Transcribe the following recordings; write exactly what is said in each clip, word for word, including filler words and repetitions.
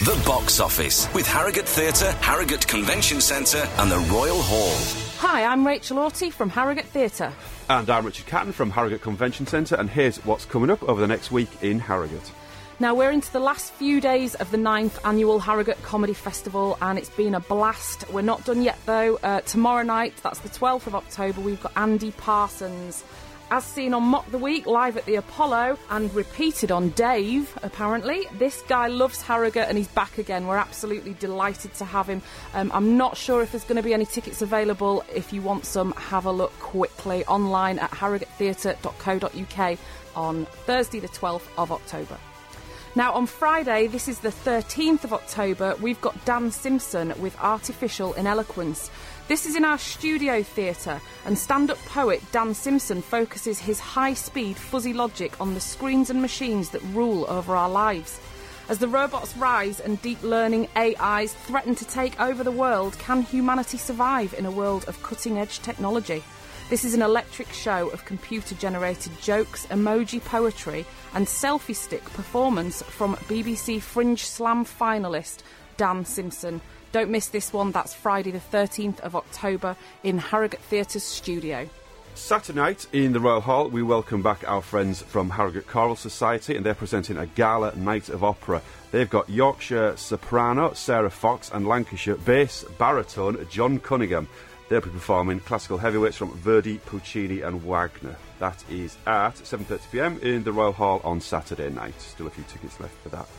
The Box Office with Harrogate Theatre, Harrogate Convention Centre and the Royal Hall. Hi, I'm Rachel Orty from Harrogate Theatre. And I'm Richard Catton from Harrogate Convention Centre, and here's what's coming up over the next week in Harrogate. Now, we're into the last few days of the ninth Annual Harrogate Comedy Festival, and it's been a blast. We're not done yet, though. Uh, tomorrow night, that's the twelfth of October, we've got Andy Parsons. As seen on Mock the Week, live at the Apollo, and repeated on Dave, apparently. This guy loves Harrogate and he's back again. We're absolutely delighted to have him. Um, I'm not sure if there's going to be any tickets available. If you want some, have a look quickly online at harrogate theatre dot co dot uk on Thursday the twelfth of October. Now, on Friday, this is the thirteenth of October, we've got Dan Simpson with Artificial Ineloquence. This is in our studio theatre, and stand-up poet Dan Simpson focuses his high-speed, fuzzy logic on the screens and machines that rule over our lives. As the robots rise and deep-learning A Is threaten to take over the world, can humanity survive in a world of cutting-edge technology? This is an electric show of computer-generated jokes, emoji poetry and selfie stick performance from B B C Fringe Slam finalist Dan Simpson. Don't miss this one. That's Friday the thirteenth of October in Harrogate Theatre's studio. Saturday night in the Royal Hall, we welcome back our friends from Harrogate Choral Society, and they're presenting a gala night of opera. They've got Yorkshire soprano Sarah Fox and Lancashire bass baritone John Cunningham. They'll be performing classical heavyweights from Verdi, Puccini and Wagner. That is at seven thirty p m in the Royal Hall on Saturday night. Still a few tickets left for that.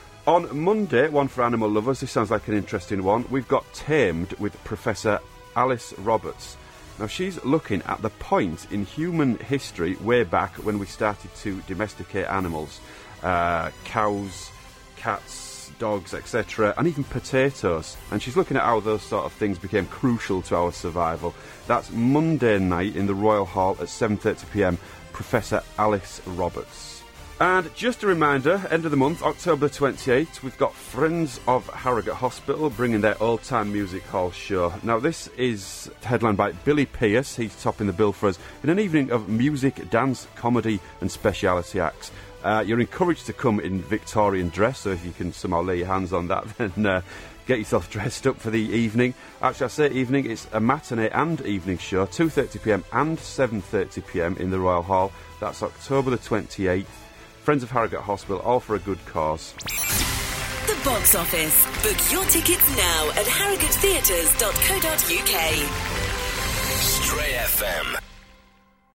On Monday, one for animal lovers, this sounds like an interesting one, we've got Tamed with Professor Alice Roberts. Now, she's looking at the point in human history way back when we started to domesticate animals. Uh, cows, cats, dogs, et cetera, and even potatoes. And she's looking at how those sort of things became crucial to our survival. That's Monday night in the Royal Hall at seven thirty p m, Professor Alice Roberts. And just a reminder, end of the month, October twenty-eighth, we've got Friends of Harrogate Hospital bringing their Old Time Music Hall show. Now, this is headlined by Billy Pierce. He's topping the bill for us in an evening of music, dance, comedy and speciality acts. Uh, you're encouraged to come in Victorian dress, so if you can somehow lay your hands on that, then uh, get yourself dressed up for the evening. Actually, I say evening, it's a matinee and evening show, two thirty p m and seven thirty p m in the Royal Hall. That's October the twenty-eighth. Friends of Harrogate Hospital, all for a good cause. The Box Office. Book your tickets now at harrogate theatres dot co dot uk. Stray F M.